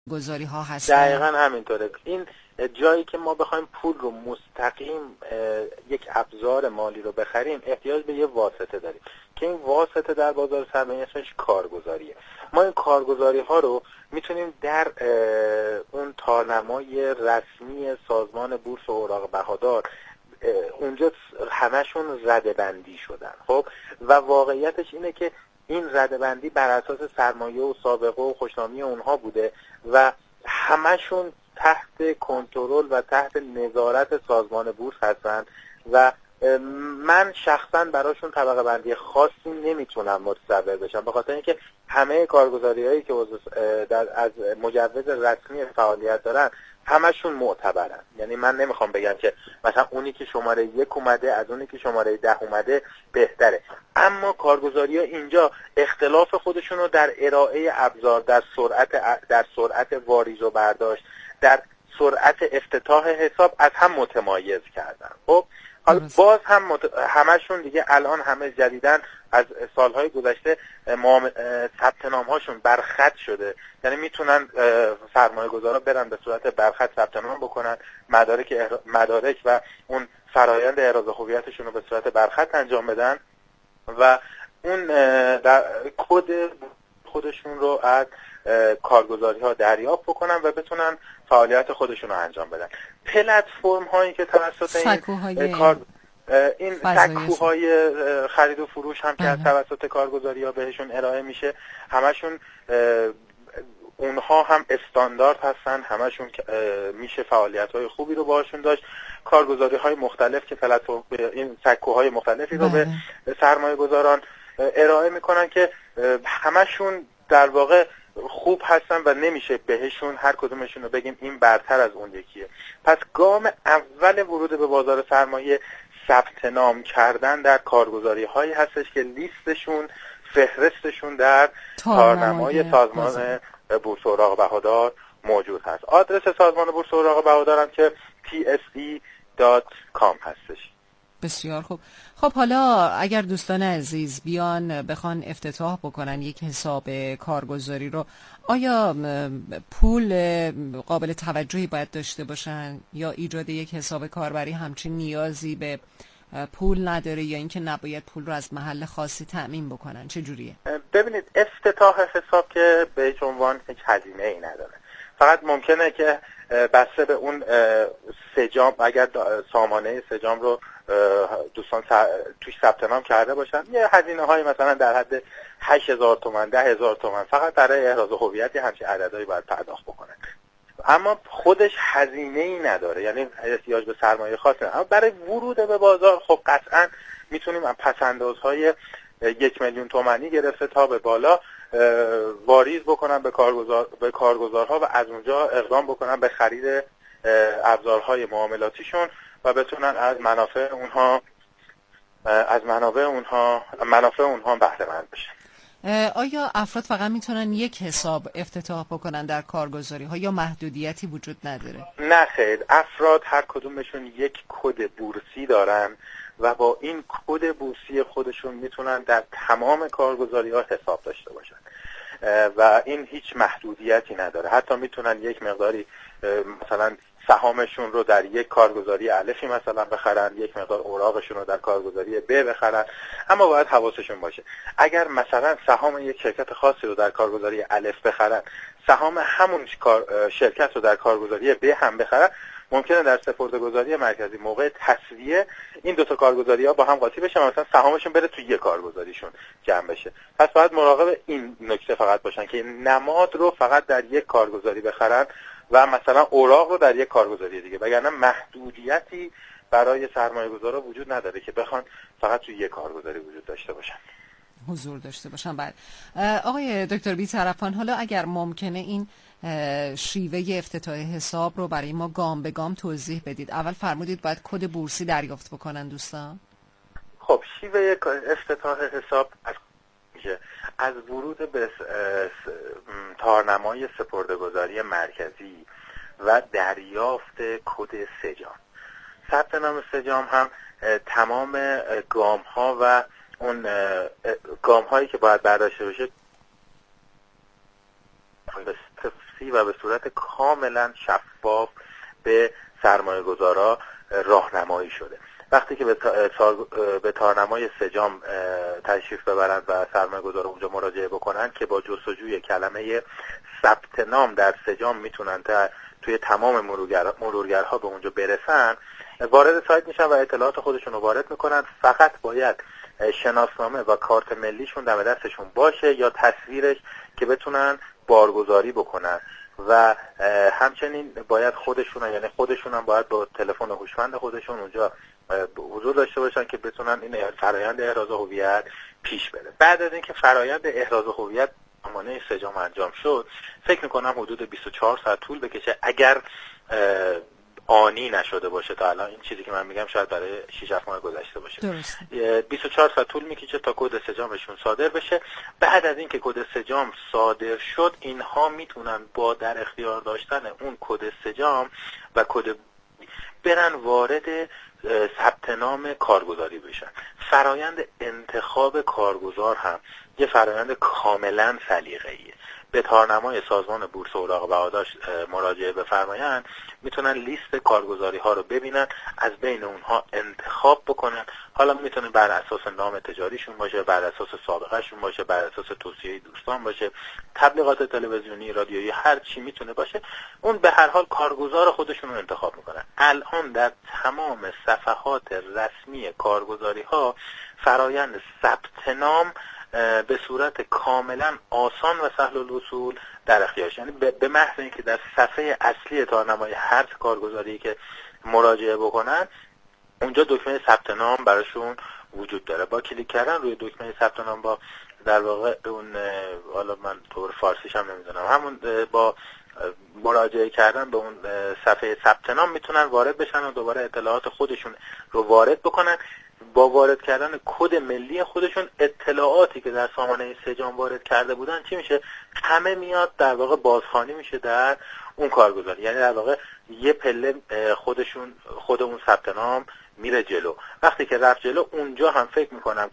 گذاری ها هستن. دقیقاً همینطوره. این جایی که ما بخوایم پول رو مستقیم یک ابزار مالی رو بخریم، احتیاج به یه واسطه داریم که این واسطه در بازار سرمایه اسمش کارگزاریه. ما این کارگزاری ها رو میتونیم در اون تارنمای رسمی سازمان بورس و اوراق بهادار، اونجا همشون رده‌بندی شدن. خب و واقعیتش اینه که این رده‌بندی بر اساس سرمایه و سابقه و خوشنامی اونها بوده و همشون تحت کنترل و تحت نظارت سازمان بورس هستن و من شخصا براشون طبقه بندی خاصی نمیتونم متصور بشم، به خاطر اینکه همه کارگزاری‌هایی که از مجوز رسمی فعالیت دارن همشون معتبرن. یعنی من نمیخوام بگم که مثلا اونی که شماره 1 اومده از اونی که شماره 10 اومده بهتره، اما کارگزاری‌ها اینجا اختلاف خودشون رو در ارائه ابزار، در سرعت واریز و برداشت، در سرعت افتتاح حساب از هم متمایز کردن. خب حالا باز هم همشون دیگه الان همه جدیدن از سالهای گذشته ثبت نام هاشون برخط شده، یعنی میتونن سرمایه گذارا برن به صورت برخط ثبت نام بکنن، مدارک و اون فرایند احراز هویتشون رو به صورت برخط انجام بدن و اون در کد خودشون رو از کارگزاری ها دریافت بکنن و بتونن فعالیت خودشون رو انجام بدن. پلتفرم هایی که توسط این سکوهای خرید و فروش هم که از توسط کارگزاری ها بهشون ارائه میشه، همشون اونها هم استاندارد هستن، همشون میشه فعالیت های خوبی رو باشون داشت. کارگزاری های مختلف که پلتفرم این سکوهای مختلفی رو به سرمایه گذاران ارائه میکنن که همشون در واقع خوب هستن و نمیشه بهشون هر کدومشون رو بگیم این برتر از اون یکیه. پس گام اول ورود به بازار سرمایه ثبت نام کردن در کارگزاری هایی هستش که لیستشون، فهرستشون در تارنمای سازمان بورس اوراق بهادار موجود هست. آدرس سازمان بورس اوراق بهادار هم که tse.com هستش. بسیار خوب. خب حالا اگر دوستان عزیز بیان بخوان افتتاح بکنن یک حساب کارگزاری رو، آیا پول قابل توجهی باید داشته باشن یا ایجاد یک حساب کاربری همچین نیازی به پول نداره، یا اینکه نباید پول رو از محل خاصی تأمین بکنن؟ چه جوریه؟ ببینید، افتتاح حساب که به هیچ عنوان هیچ هزینه ای نداره، فقط ممکنه که بسته به اون سجام، اگر سامانه سجام رو دوستان توش ثبت نام کرده باشن، یه هزینه های مثلا در حد 8000 تومان 10000 تومان فقط برای احراز هویت همچین عددهایی باید پرداخت بکنن. اما خودش هزینه ای نداره، یعنی احتیاج به سرمایه خاصی نداره. اما برای ورود به بازار خب قطعا میتونیم پس‌اندازهای 1 میلیون تومانی گرفته تا به بالا واریز بکنن به کارگزارها و از اونجا اقدام بکنن به خرید ابزارهای معاملاتیشون و بتونن از منافع اونها بهره مند بشن. آیا افراد فقط میتونن یک حساب افتتاح بکنن در کارگزاری ها یا محدودیتی وجود نداره؟ نه خیر، افراد هر کدومشون یک کد بورسی دارن و با این کد بورسی خودشون میتونن در تمام کارگزاری ها حساب داشته باشن و این هیچ محدودیتی نداره. حتی میتونن یک مقداری مثلا سهامشون رو در یک کارگزاری الفی مثلا بخرن، یک مقدار اوراقشون رو در کارگزاری ب بخرن، اما باید حواسشون باشه اگر مثلا سهام یک شرکت خاصی رو در کارگزاری الف بخرن، سهام همون شرکت رو در کارگزاری ب هم بخرن، ممکنه در سپرده‌گذاری مرکزی موقع تسویه این دو تا کارگزاری‌ها با هم قاطی بشن، مثلا سهامشون بره توی یک کارگزاریشون جمع بشه. پس باید مراقب این نکته فقط باشن که نماد رو فقط در یک کارگزاری بخرن و مثلا اوراق رو در یک کارگزاری دیگه، وگرنه محدودیتی برای سرمایه‌گذارا وجود نداره که بخوان فقط توی یک کارگزاری وجود داشته باشن، حضور داشته باشن. بعد آقای دکتر بی‌طرفان، حالا اگر ممکنه این شیوه افتتاح حساب رو برای ما گام به گام توضیح بدید. اول فرمودید باید کد بورسی دریافت بکنن دوستان. خب شیوه افتتاح حساب از ورود به تارنمای سپرده‌گذاری مرکزی و دریافت کد سجام. ثبت نام سجام هم تمام گام ها و اون گام هایی که باید برداشته بشه شخصی و به صورت کاملا شفاف به سرمایه‌گذارا راهنمایی شده. وقتی که به تارنمای سجام تشریف ببرند و سرمایه‌گذار اونجا مراجعه بکنن که با جستجوی کلمه ثبت نام در سجام میتونن توی تمام مرورگرها به اونجا برسن، وارد سایت میشن و اطلاعات خودشون رو وارد میکنن. فقط باید شناسنامه و کارت ملیشون دم دستشون باشه یا تصویرش که بتونن بارگذاری بکنن و همچنین باید خودشون هم باید با تلفن هوشمند خودشون اونجا حضور داشته باشن که بتونن این فرآیند احراز هویت پیش بره. بعد از اینکه فرآیند احراز هویت زمانه سجام انجام شد، فکر میکنم حدود 24 ساعت طول بکشه اگر آنی نشده باشه. تا الان این چیزی که من میگم شاید برای 6-7 ماه گذشته باشه. درسته. 24 ساعت طول میکشه تا کد سجامشون صادر بشه. بعد از اینکه کد سجام صادر شد، اینها میتونن با در اختیار داشتن اون کد سجام و کد برن وارد ثبت نام کارگزاری بشن. فرایند انتخاب کارگزار هم یه فرایند کاملا سلیقه‌ایه. به تارنمای سازمان بورس اوراق بهاداشت مراجعه بفرمایند، میتونن لیست کارگزاری ها رو ببینن، از بین اونها انتخاب بکنن. حالا میتونه بر اساس نام تجاریشون باشه، بر اساس سابقه شون باشه، بر اساس توصیه دوستان باشه، تبلیغات تلویزیونی، رادیویی، هر چی میتونه باشه. اون به هر حال کارگزار خودشون رو انتخاب میکنن. الان در تمام صفحات رسمی کارگزاری ها فرایند ثبت نام به صورت کاملا آسان و سهل الوصول در اختیارش، یعنی به محض اینکه در صفحه اصلی تارنمای هر کارگزاری که مراجعه بکنن، اونجا دکمه ثبت نام براشون وجود داره. با کلیک کردن روی دکمه ثبت نام، با در واقع اون، حالا من طور فارسیش هم نمیدونم، همون با مراجعه کردن به اون صفحه ثبت نام میتونن وارد بشن و دوباره اطلاعات خودشون رو وارد بکنن. با وارد کردن کد ملی خودشون، اطلاعاتی که در سامانه سجام وارد کرده بودن چی میشه؟ همه میاد در واقع بازخوانی میشه در اون کارگزاری. یعنی در واقع یه پله خود اون ثبت نام میره جلو. وقتی که رفت جلو، اونجا هم فکر میکنم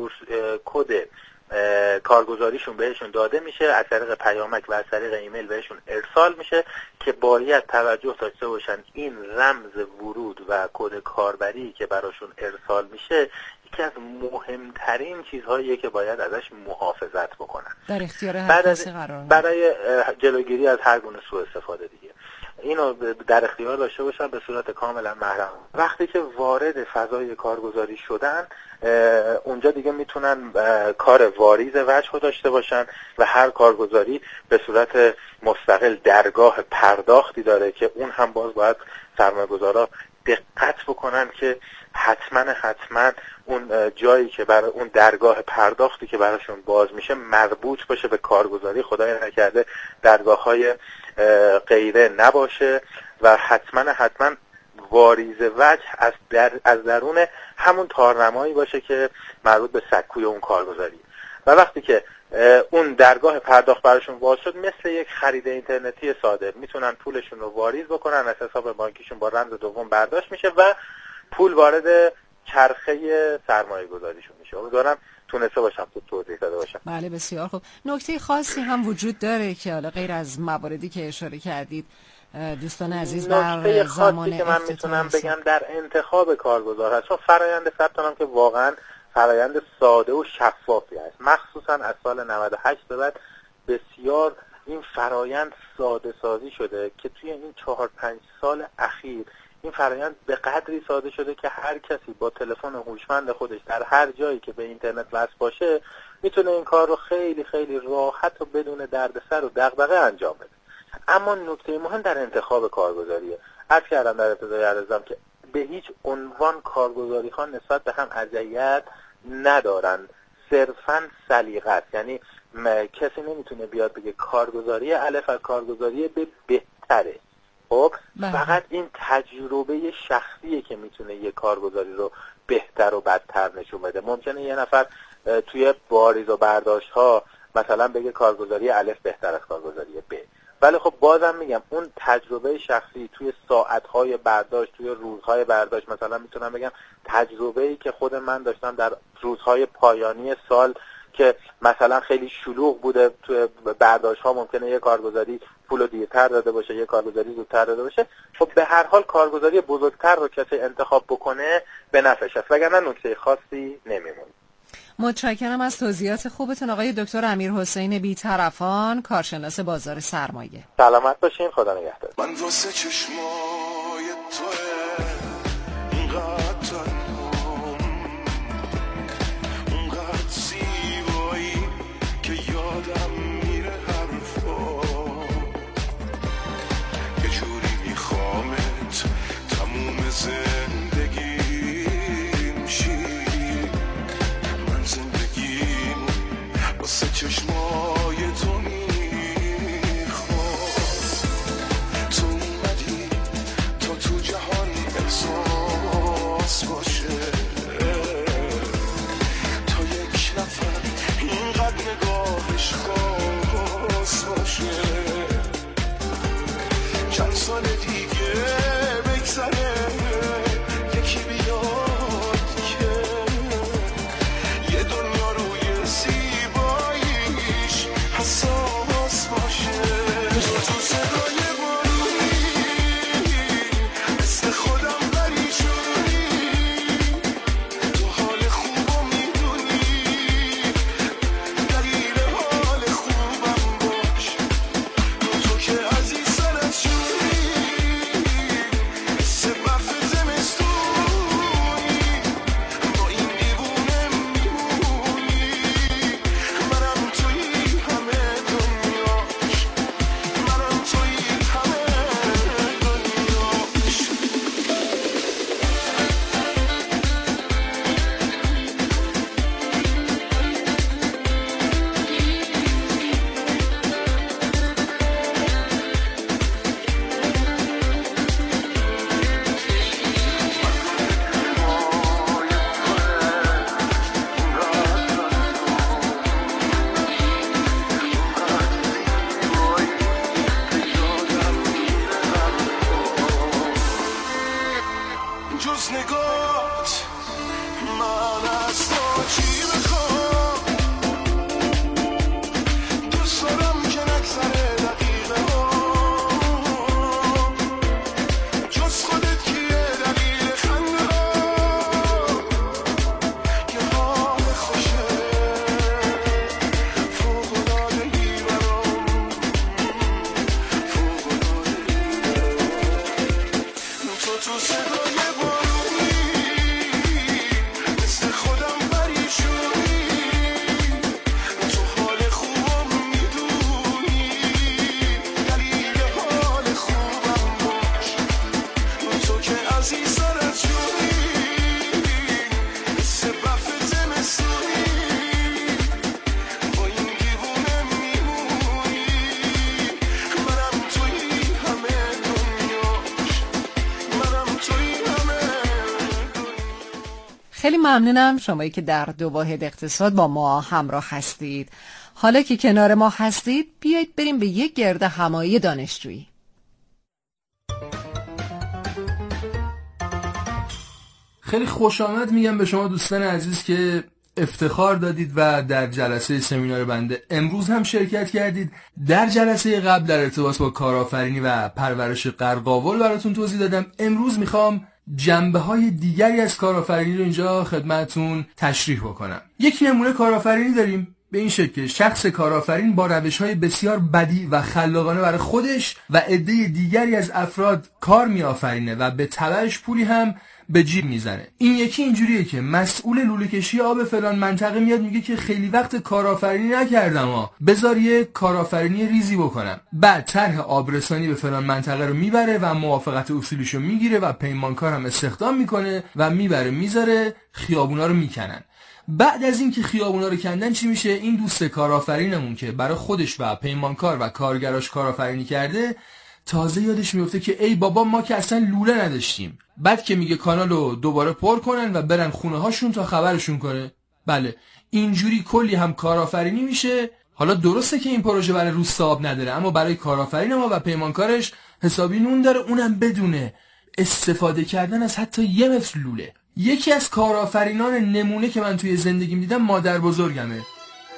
کد کارگزاریشون بهشون داده میشه، از طریق پیامک و از طریق ایمیل بهشون ارسال میشه که باید توجه داشته باشن این رمز ورود و کد کاربری که براشون ارسال میشه یکی از مهمترین چیزهاییه که باید ازش محافظت بکنن، در اختیار هر کسی قرار میده، برای جلوگیری از هر گونه سوء استفاده دیگه. اینو در اختیار داشته باشن به صورت کاملا محرم. وقتی که وارد فضای کارگزاری شدن، اونجا دیگه میتونن کار واریز وجه رو داشته باشن و هر کارگزاری به صورت مستقل درگاه پرداختی داره که اون هم باز باید سرمایه‌گذارا دقت بکنن که حتما اون جایی که برای اون درگاه پرداختی که براشون باز میشه مربوط باشه به کارگزاری، خدای نکرده درگاه‌های غیره نباشه و حتما واریز وجه از درون همون تارنمایی باشه که مربوط به سکوی اون کارگزاری. و وقتی که اون درگاه پرداخت براشون باز شد، مثل یک خرید اینترنتی ساده میتونن پولشون رو واریز بکنن، از حساب بانکیشون با رمز دوم برداشت میشه و پول وارد چرخه سرمایه گذاریشون میشه. امیدوارم تونسته باشم توضیح داده باشم. بله بسیار خوب. نکته خاصی هم وجود داره که حالا غیر از مواردی که اشاره کردید دوستان عزیز در زمان که من میتونم بگم در انتخاب کارگزار هست، چون فرآیند ثبت نام که واقعا فرآیند ساده و شفافی است. مخصوصا از سال 98 به بعد بسیار این فرآیند ساده سازی شده که توی این 4-5 سال اخیر این فرآیند به قدری ساده شده که هر کسی با تلفن هوشمند خودش در هر جایی که به اینترنت وصل باشه میتونه این کار رو خیلی خیلی راحت و بدون دردسر و دغدغه انجام بده. اما نکته مهم در انتخاب کارگزاریه. عرض کردم در ابتدای عرضم که به هیچ عنوان کارگزاری ها نسبت به هم اذیت ندارن، صرفاً سلیقه است. یعنی کسی نمیتونه بیاد بگه کارگزاری الف از کارگزاری ب بهتره. خب فقط این تجربه شخصیه که میتونه یه کارگزاری رو بهتر و بدتر نشون بده. ممکنه یه نفر توی واریز و برداشت ها مثلا بگه کارگزاری الف بهتر از کارگزاری ب، ولی خب بازم میگم اون تجربه شخصی توی ساعتهای برداشت، توی روزهای برداشت، مثلا میتونم بگم تجربه‌ای که خود من داشتم در روزهای پایانی سال که مثلا خیلی شلوغ بوده تو برداشت ها، ممکنه یه کارگزاری پولو دیرتر داده باشه، یه کارگزاری زودتر داده باشه. خب به هر حال کارگزاری بزرگتر رو کسی انتخاب بکنه به نفعش است، وگرنه نکته خاصی نمیمونه. متشکرم از توضیحات خوبتون آقای دکتر امیرحسین بی‌طرفان، کارشناس بازار سرمایه. سلامت باشین، خدا نگهدار. من واسه چشمای توئه اینقدر تنهام، اونقدر زیبایی که یادم میره حرفا، یه جوری میخوامت تموم زندگیم شی، من زندگیم واسه چشمای تو میخوام، تو اومدی تا تو جهان احساس باشه، تا یک نفر اینقدر نگاهش خاص باشه، چند سال دیگه بگذره یکی بیاد که یه دنیا روی زیباییش حساس باشه، تو صدای بارونی مثل خودم پریشونی، تو حال خوبو میدونی، دلیل حال خوبم باش، تو که عزیز سرت شونی، مثل برف زمستونی، با این دیوونه میمونی، منم توی همه دنیاش، منم توی همه دنیاش. جز نگات من از تو چی بخوام، دوست دارم که نگذره دقیقه ها، جز خودت کیه دلیل خنده ها، که حال خوشه فوق‌العاده‌ای برام، فوق‌العاده‌ای، تو صدای بارونی مثل خودم پریشونی، تو حال خوبم میدونی، دلیل حال خوبم باش، تو که عزیز سرت شونی، مثل برف زمستونی، با این دیوونه میمونی، منم توی همه دنیاش، منم توی همه دنیاش. خیلی ممنونم شمایی که در دو واحد اقتصاد با ما همراه هستید. حالا که کنار ما هستید بیایید بریم به یک گرد همایی دانشجویی. خیلی خوش آمد میگم به شما دوستان عزیز که افتخار دادید و در جلسه سمینار بنده امروز هم شرکت کردید. در جلسه قبل در ارتباط با کارآفرینی و پرورش قرقاول براتون توضیح دادم. امروز میخوام جنبه‌های دیگری از کارآفرینی رو اینجا خدمتتون تشریح بکنم. یک نمونه کارآفرینی داریم به این شکل: شخص کارآفرین با روش‌های بسیار بدیع و خلاقانه برای خودش و عده دیگری از افراد کار می‌آفرینه و به تبعش پولی هم به جیب میزنه. این یکی اینجوریه که مسئول لوله کشی آب فلان منطقه میاد میگه که خیلی وقت کارآفرینی نکردم بذار یه کارآفرینی ریزی بکنم. بعد طرح آبرسانی به فلان منطقه رو میبره و موافقت اصولیشو میگیره و پیمانکار هم استخدام میکنه و میبره میذاره خیابونا رو میکنن. بعد از اینکه خیابونا رو کندن چی میشه؟ این دوست کارآفرینمون که برای خودش و پیمانکار و کارگراش کارآفرینی کرده تازه یادش میفته که ای بابا ما که اصلا لوله نداشتیم. بعد که میگه کانالو دوباره پر کنن و برن خونه هاشون تا خبرشون کنه. بله اینجوری کلی هم کارآفرینی میشه. حالا درسته که این پروژه برای روستا آب نداره، اما برای کارآفرین ما و پیمانکارش حسابی نون داره، اونم بدونه استفاده کردن از حتی 1 متر لوله. یکی از کارآفرینان نمونه که من توی زندگیم دیدم مادر بزرگمه.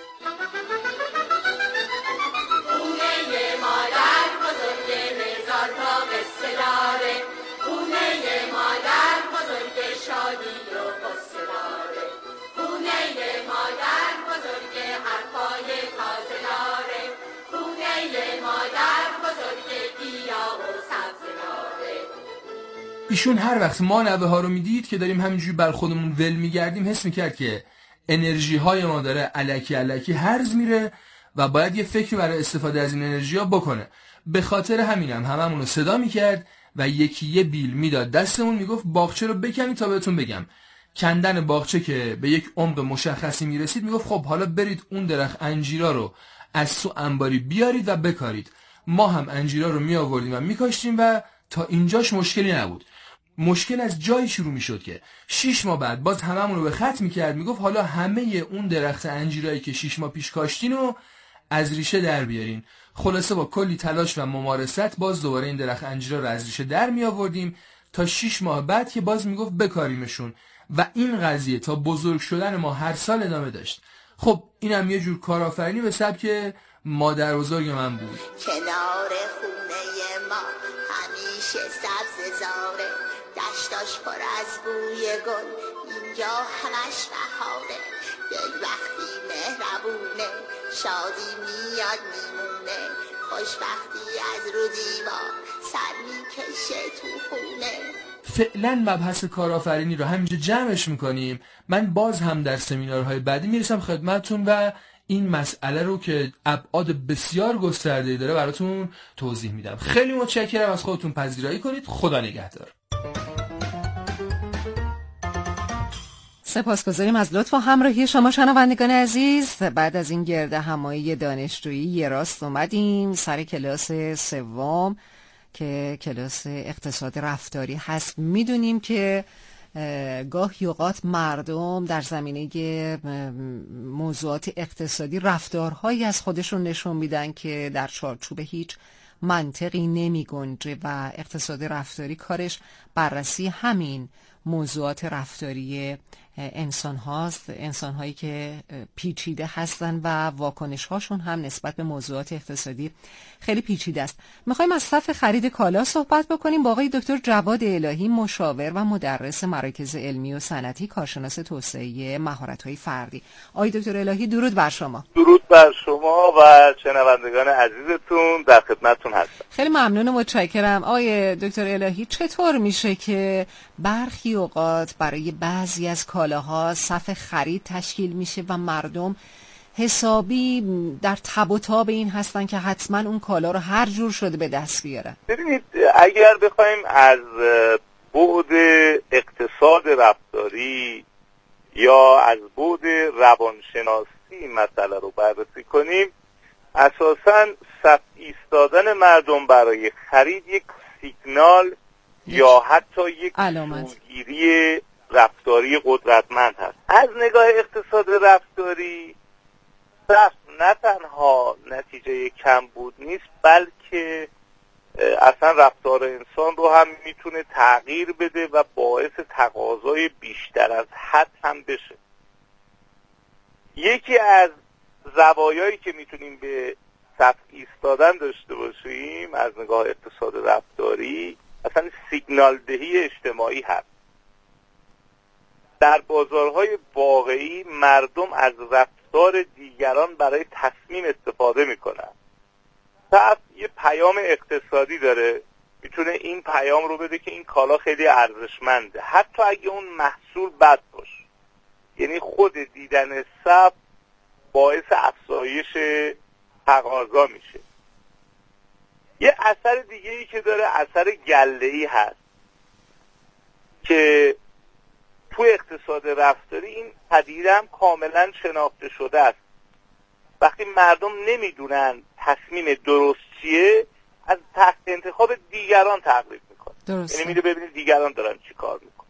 ایشون هر وقت ما نوه ها رو میدید که داریم همینجوری بر خودمون ول میگردیم، حس میکرد که انرژی های ما داره الکی هرز میره و باید یه فکری برای استفاده از این انرژی ها بکنه. به خاطر همینم هممون رو صدا میکرد و یکی یه بیل میداد دستمون، میگفت باغچه رو بکنید تا بهتون بگم. کندن باغچه که به یک عمق مشخصی میرسید میگفت خب حالا برید اون درخت انجیرا رو از تو انباری بیارید و بکارید. ما هم انجیرا رو می آوردیم و میکاشتیم و تا اینجاش مشکلی نبود. مشکل از جایی شروع میشد که 6 ماه بعد باز هممون رو به خط میکرد، میگفت حالا همه اون درخت انجیرایی که 6 ماه پیش کاشتین رو از ریشه در بیارین. خلاصه با کلی تلاش و ممارست باز دوباره این درخت انجیرا رو از ریشه در می آوردیم تا 6 ماه بعد که باز میگفت بکاریمشون و این قضیه تا بزرگ شدن ما هر سال ادامه داشت. خب اینم یه جور کارآفرینی به سبک مادر بزرگ من بود. کنار خونه ما همیشه سبز زاره، دشتاش پر از بوی گل، اینجا همش بهاره. دل وقتی مهربونه، شادی میاد میمونه، خوشبختی از رو دیوار سر میکشه تو خونه. فعلا مبحث کارآفرینی رو همینجا جمعش میکنیم. من باز هم در سمینارهای بعدی میرسم خدمتتون و این مسئله رو که ابعاد بسیار گسترده‌ای داره براتون توضیح میدم. خیلی متشکرم، از خودتون پذیرایی کنید. خدا نگهدار. سپاسگزاریم از لطف و همراهی شما شنوندگان عزیز. بعد از این گرد همایی دانشجویی یه راست اومدیم سر کلاس سوم که کلاس اقتصاد رفتاری هست. میدونیم که گاهی اوقات مردم در زمینه موضوعات اقتصادی رفتارهایی از خودشون نشون میدن که در چارچوب هیچ منطقی نمی گنجه و اقتصاد رفتاری کارش بررسی همین موضوعات رفتاری انسان هاست، انسان هایی که پیچیده هستن و واکنش هاشون هم نسبت به موضوعات اقتصادی خیلی پیچیده است. میخوایم از صف خرید کالا صحبت بکنیم با آقای دکتر جواد الهی، مشاور و مدرس مراکز علمی و صنعتی، کارشناس توسعه مهارت های فردی. آقای دکتر الهی درود بر شما. درود بر شما و شنوندگان عزیزتون، در خدمتتون هستم. خیلی ممنون و متشکرم. آقای دکتر الهی، چطور میشه که برخی اوقات برای بعضی از کالاها صف خرید تشکیل میشه و مردم حسابی در تب و تاب این هستن که حتما اون کالا رو هر جور شده به دست بیارن؟ ببینید، اگر بخوایم از بعد اقتصاد رفتاری یا از بعد روانشناسی مسئله رو بررسی کنیم، اساساً صف ایستادن مردم برای خرید یک سیگنال یا حتی یک سوگیری رفتاری قدرتمند هست. از نگاه اقتصاد رفتاری صف نه تنها نتیجه کم بود نیست، بلکه اصلا رفتار انسان رو هم میتونه تغییر بده و باعث تقاضای بیشتر از حد هم بشه. یکی از زوایایی که میتونیم به صف ایستادن داشته باشیم از نگاه اقتصاد رفتاری اصلا سیگنال دهی اجتماعی هست. در بازارهای واقعی مردم از رفتار دیگران برای تصمیم استفاده میکنن. صف یه پیام اقتصادی داره، میتونه این پیام رو بده که این کالا خیلی ارزشمنده، حتی اگه اون محصول بد باشه. یعنی خود دیدن صف باعث افزایش تقاضا میشه. یه اثر دیگه ای که داره اثر گله‌ای هست که تو اقتصاد رفتاری این پدیده هم کاملا شناخته شده است. وقتی مردم نمیدونن تصمیم درست چیه، از تحت انتخاب دیگران تقلید میکنه. یعنی میره ببینید دیگران دارن چی کار میکنن.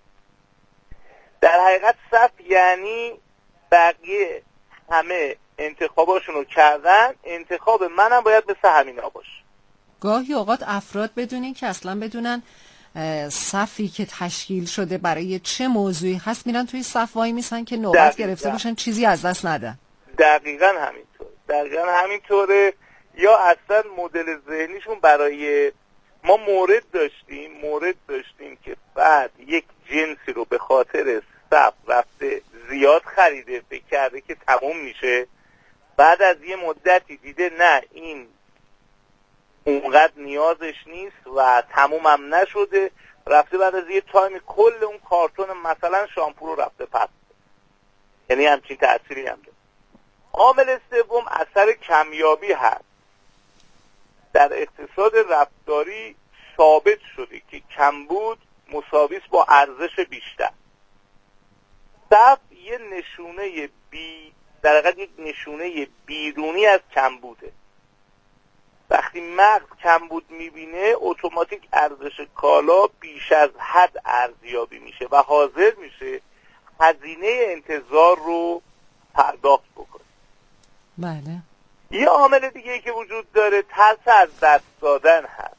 در حقیقت صف یعنی بقیه همه انتخاباشونو کردن، انتخاب منم باید مثل همینا باشه. گاهی اوقات افراد بدونین که اصلا بدونن صفی که تشکیل شده برای چه موضوعی هست، میرن توی صف وای میسن که نوبت گرفته باشن چیزی از دست ندن. دقیقاً همینطوره. یا اصلا مدل ذهنیشون برای ما مورد داشتیم که بعد یک جنسی رو به خاطر صف رفته زیاد خریده، فکر کرده که تموم میشه، بعد از یه مدتی دیده نه این اونقدر نیازش نیست و تمومم نشده، رفته بعد از یه تایم کل اون کارتون مثلا شامپو رو رفته پس، یعنی همچین تأثیری هم داره. عامل سوم اثر کمیابی هست. در اقتصاد رفتاری ثابت شده که کمبود مساوی است با ارزش بیشتر. صف یه نشونه در حقیقت یک نشونه بیرونی از کمبوده. وقتی مغز کمبود میبینه اتوماتیک ارزش کالا بیش از حد ارزیابی میشه و حاضر میشه هزینه انتظار رو پرداخت بکنه. بله. یه عامل دیگه ای که وجود داره ترس از دست دادن هست.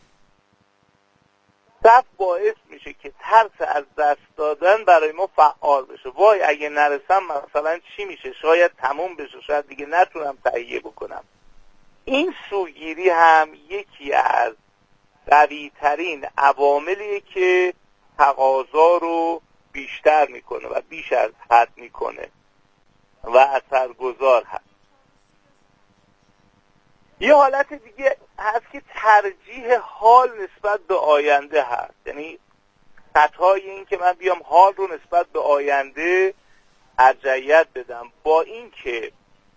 صف باعث میشه که ترس از دست دادن برای ما فعال بشه. وای اگه نرسم مثلا چی میشه، شاید تموم بشه، شاید دیگه نتونم تهیه بکنم. این سوگیری هم یکی از قوی ترین عواملیه که تقاضا رو بیشتر میکنه و بیش از حد میکنه و اثرگذار هست. یه حالت دیگه هست که ترجیح حال نسبت به آینده هست. یعنی خطای این که من بیام حال رو نسبت به آینده ارجحیت بدم، با این که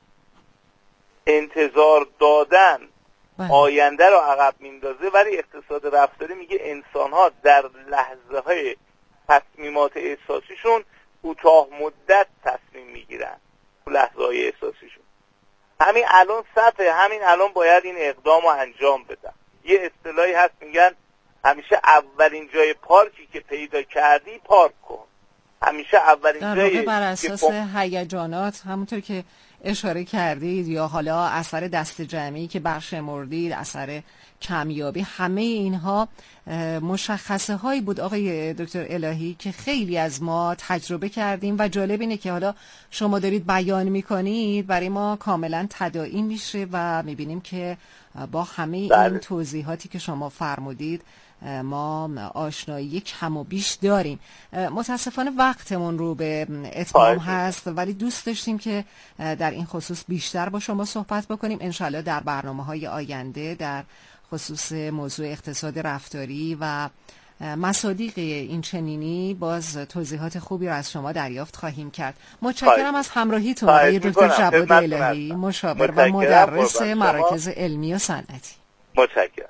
انتظار دادن آینده رو عقب میندازه، ولی اقتصاد رفتاری میگه انسان‌ها در لحظه های تصمیمات احساسیشون کوتاه مدت تصمیم میگیرن. تو لحظه های احساسیشون همین الان صفحه، همین الان باید این اقدام رو انجام بدم. یه اصطلاحی هست میگن همیشه اولین جای پارکی که پیدا کردی پارک کن. همیشه اولین در جایی واقع بر اساس هیجانات همونطور که اشاره کردید، یا حالا اثر دست جمعی که برشمردید، اثر کمیابی، همه اینها مشخصه هایی بود آقای دکتر الهی که خیلی از ما تجربه کردیم و جالب اینه که حالا شما دارید بیان میکنید برای ما کاملا تداعی میشه و میبینیم که با همه این توضیحاتی که شما فرمودید ما آشنایی کم و بیش داریم. متاسفانه وقتمون رو به اتمام هست، ولی دوست داشتیم که در این خصوص بیشتر با شما صحبت بکنیم. انشالله در برنامه‌های آینده در خصوص موضوع اقتصاد رفتاری و مصادیق این چنینی باز توضیحات خوبی را از شما دریافت خواهیم کرد. متشکرم از همراهیتون آقای دکتر جواد الهی، مشاور و مدرس مراکز علمی و صنعتی. متشکرم.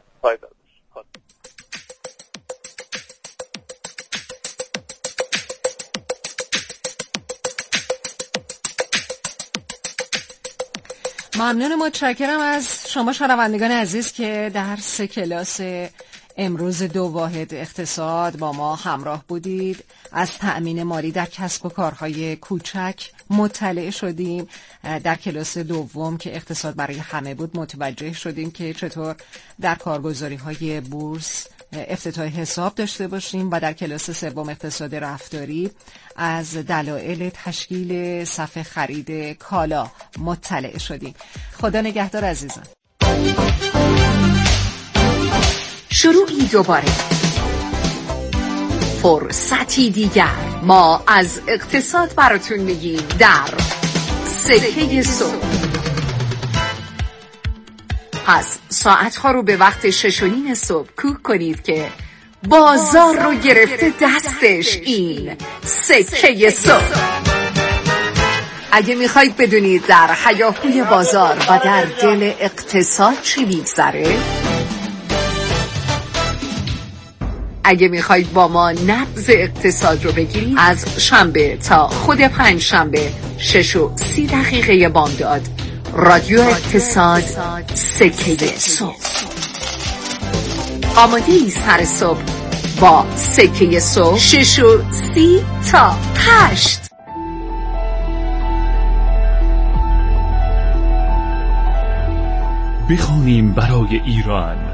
ممنون، متشکرم از شما شنوندگان عزیز که در 3 کلاس امروز 2 واحد اقتصاد با ما همراه بودید. از تأمین مالی در کسب و کارهای کوچک مطلع شدیم. در کلاس دوم که اقتصاد برای همه بود متوجه شدیم که چطور در کارگزاری‌های بورس افتتاح حساب داشته باشیم و در کلاس سوم اقتصاد رفتاری از دلایل تشکیل صف خرید کالا مطلع شدیم. خدا نگهدار عزیزان. شروعی دوباره، فرصتی دیگر، ما از اقتصاد براتون میگیم در سکه صبح. پس ساعتها رو به وقت 6:30 صبح کوک کنید که بازار رو گرفته دستش این سکه صبح. اگه میخواید بدونید در هیاهوی بازار و در دل اقتصاد چی میگذره، اگه میخواید با ما نبض اقتصاد رو بگیرید، از شنبه تا خود پنجشنبه 6:30 بامداد رادیو اقتصاد سکه صبح. آماده ای سر صبح با سکه صبح 6:30 تا 8. بخوانیم برای ایران.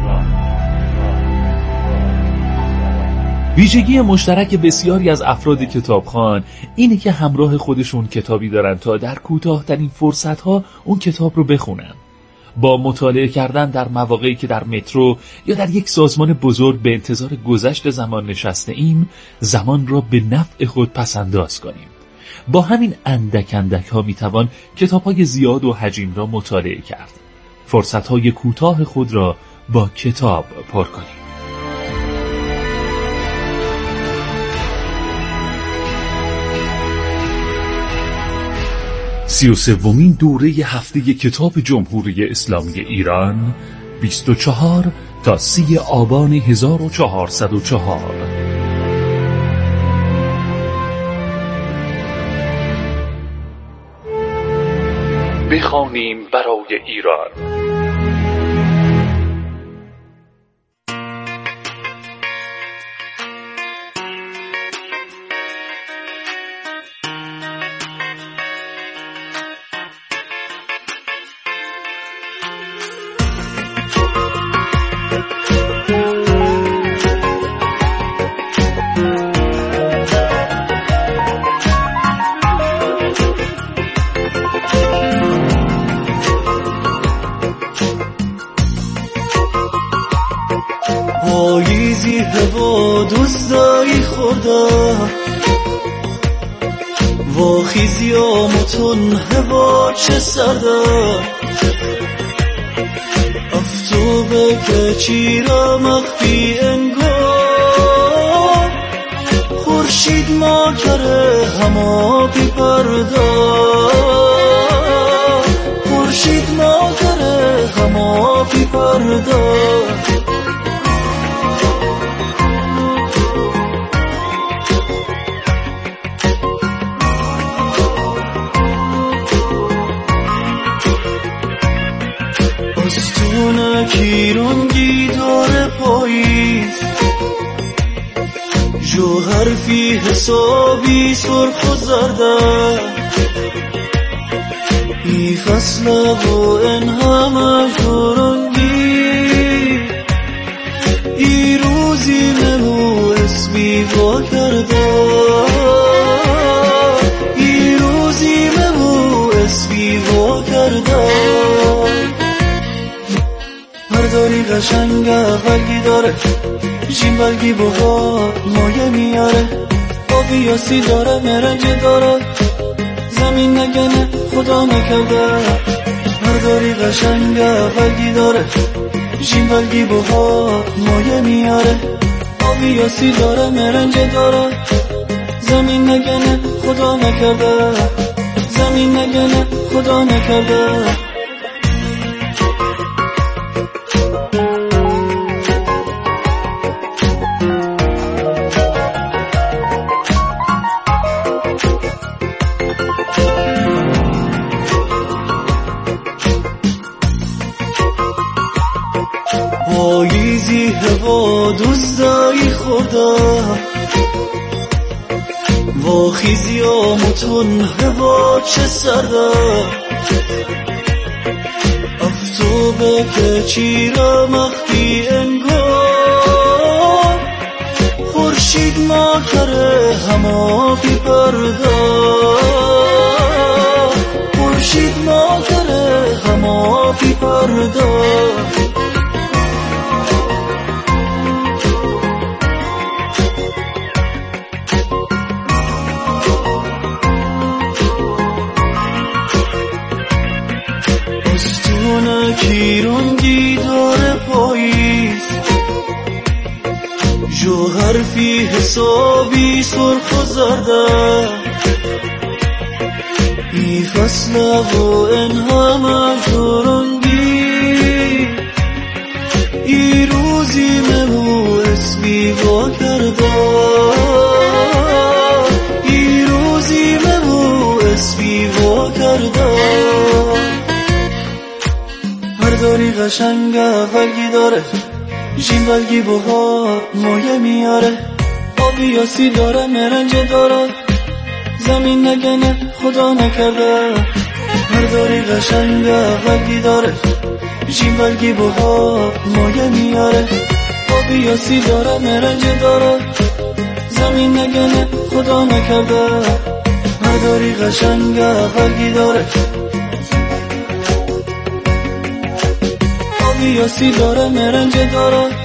ویژگی مشترک بسیاری از افراد کتابخوان اینه که همراه خودشون کتابی دارن تا در کوتاه‌ترین فرصت‌ها اون کتاب رو بخونن. با مطالعه کردن در مواقعی که در مترو یا در یک سازمان بزرگ به انتظار گذشت زمان نشسته ایم، زمان را به نفع خود پس‌انداز کنیم. با همین اندک ها میتوان کتاب‌های زیاد و حجیم را مطالعه کرد. فرصت‌های کوتاه خود را با کتاب پر کنید. 33مین دوره هفته کتاب جمهوری اسلامی ایران 24 تا 30 آبان 1404. بخوانیم برای ایران. پاییزی هوا دوستایی خدا واخیزی آمتون هوا چه سرده افتوبه که چیرا مخفی انگار خورشید ما کره هما بی پرده خورشید ما کره هما بی پرده کیرونگی داره پاییز جو حرفی حسابی سرخ و زرده ای فصل و این همه جورنگی ای روزی منو اسمی با کرده ای روزی منو اسمی با کرده داری قشنگه بلگی داره جین بلگی بها مایه میاره آبی یاسی داره مرنج داره زمین نگنه خدا نکرده هر داری قشنگه بلگی داره جین بلگی بها مایه میاره آبی یاسی داره مرنج داره زمین نگنه خدا نکرده زمین نگنه خدا نکرده پاییزی هوا دوستایی خدا واخیزی آمتون هوا چه سرده افتوبه که چیرا مخفی انگار خورشید ما کره هما بی پرده خورشید ما کره هما بی پرده کیرونگی داره پاییز جو حرفی حسابی سرخ و زرده ای فصل و این همه جورنگی ای روزی منو اسمی با کرده ای روزی منو اسمی با کرده داری قشنگه بلگی داره جین بلگی بها مایه میاره آبی یاسی داره مرنج داره زمین نگنه خدا نکرده هر داری قشنگه بلگی داره جین بلگی بها مایه میاره آبی یاسی داره مرنج داره زمین نگنه خدا نکرده هر داری قشنگه بلگی داره یاسی داره مرنج داره